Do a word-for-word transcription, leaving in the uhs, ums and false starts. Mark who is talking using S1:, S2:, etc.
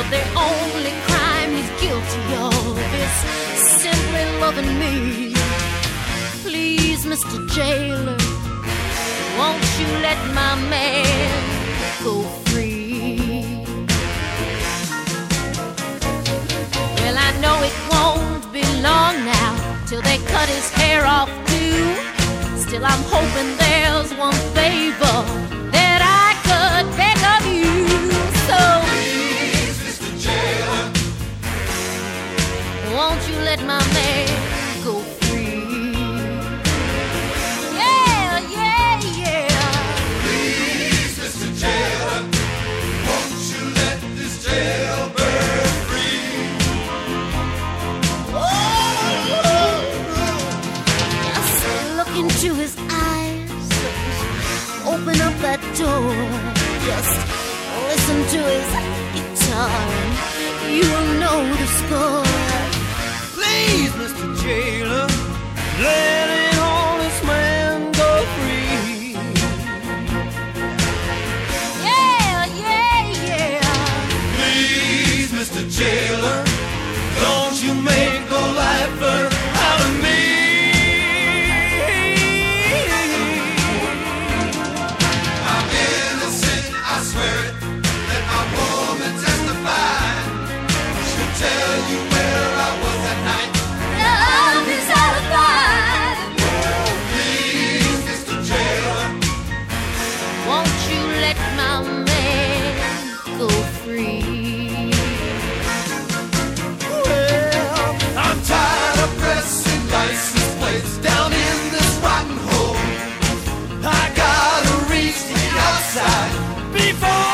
S1: But the only crime he's guilty of is simply loving me. Please, Mister Jailer, won't you let my man go free? Well, I know it won't be long now till they cut his hair off too. Still, I'm hoping there's one favor that I could beg of you. So
S2: please, Mister Jailer,
S1: won't you let my man go free? Yeah, yeah, yeah.
S2: Please, Mister Jailer, won't you let this jailbird free?
S1: Oh, just look into his eyes, open up that door, just listen to his guitar, and you will know the score.
S3: Please, Mister Jailer, let an honest man go free.
S1: Yeah, yeah, yeah.
S2: Please, Mister Jailer, don't you make a lifer out of me. I'm innocent, I swear it. Let my woman testify. She'll tell you where I was that night.
S1: Love is alibi.
S2: Please, Mister Jailer,
S1: Won't you let my man go free?
S2: well, I'm tired of pressing license plates down in this rotten hole. I gotta reach the outside before